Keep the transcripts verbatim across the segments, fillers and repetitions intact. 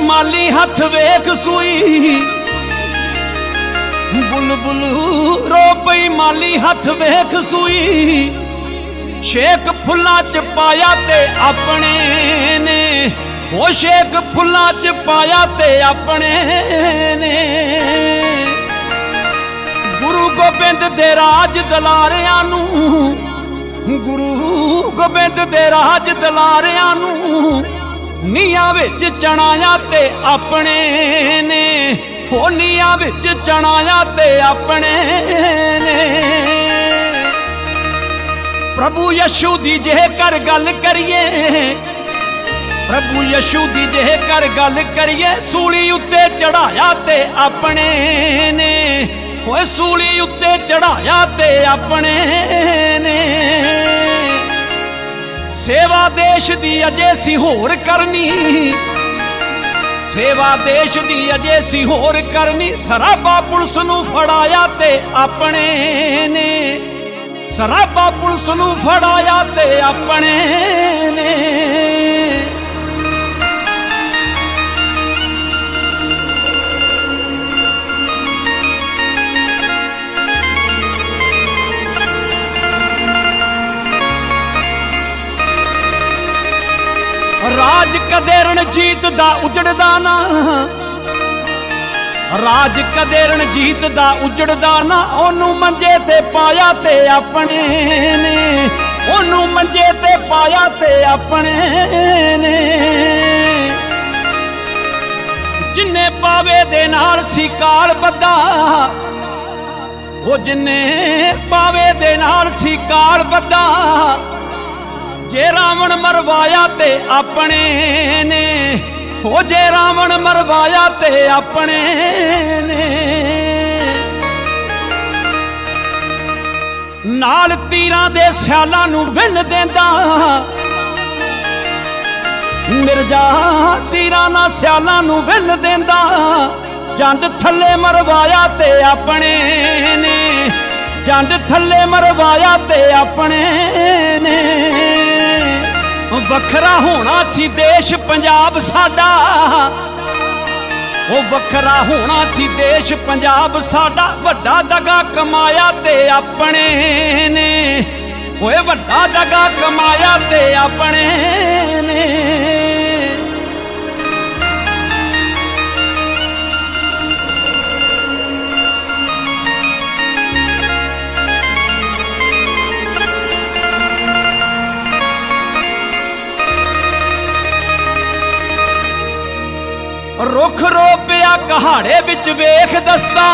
माली हथ वेख सूई, बुलबुल रो पई माली हथ वेख सूई। शेक फुल्लां च पाया ते अपने ने, वो शेक फुल्लां च पाया ते अपने ने। गुरु गोबिंद दे राज दलारियां नू, गुरु गोबिंद दे राज दलारियां नू नीआं विच चढ़ाया ते अपने ने, हो नीआं विच चढ़ाया ते अपने ने। प्रभु यशु दी जेकर गल करिए, प्रभु यशु दी जेकर गल करिए, सूली उत्ते चढ़ाया ते अपने ने, ओए सूली उत्ते चढ़ाया ते अपने ने। सेवा देश दी अजे सी होर करनी, सेवा देश दी अजे सी होर करनी। सराबा पुलिस नू फड़ाया ते अपने ने, सराबा पुलिस नू फड़ाया ते अपने ने। राज कदे रणजीत दा उजड़दा ना, राज कदे रणजीत दा उजड़दा ना। ओनू मंजे ते पाया ते अपने ने, ओनू मंजे ते पाया ते अपने ने। जिन्ने पावे दे नाल सी काल बद्दा, वो जिन्ने पावे दे नाल सी काल बद्दा। जे रावण मरवाया ते अपने ने, हो जे रावण मरवाया ते अपने ने। नाल तीरां दे स्यालां नू विन देंदा, मिर्जा तीरां ना स्यालां नू विन देंदा। जंड थल्ले मरवाया ते अपने ने, जंड थल्ले मरवाया ते अपने ने। वखरा होना सी देश पंजाब साडा, वो वखरा होना सी देश पंजाब साडा। वड्डा दगा कमाया ते अपने ने, ओए वड्डा दगा कमाया ते अपने ने। रुख रोपिया कहाड़े बिच वेख दसदा,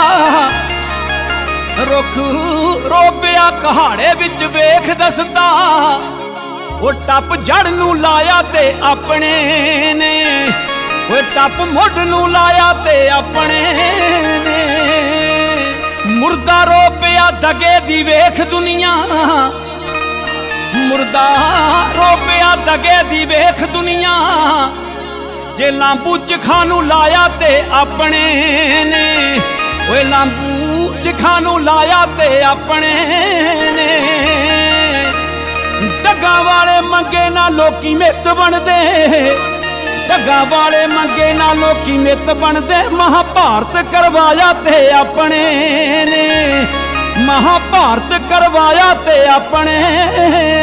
रुख रोपिया कहाड़े बिच वेख दसदा। वो टप जड़ नू लाया ते अपने ने, वो टप मुढ़ नू लाया ते अपने ने। मुर्दा रोपिया दगे दी वेख दुनिया, मुर्दा रोपिया दगे दी वेख दुनिया। जे लांबू चखानू लाया ते अपने ने, ओए लांबू चखानू लाया ते अपने ने। डगा वाले मंगे ना लोकी मित बनदे, डगा वाले मंगे ना लोकी मित बनदे। महाभारत करवाया ते अपने ने, महाभारत करवाया ते अपने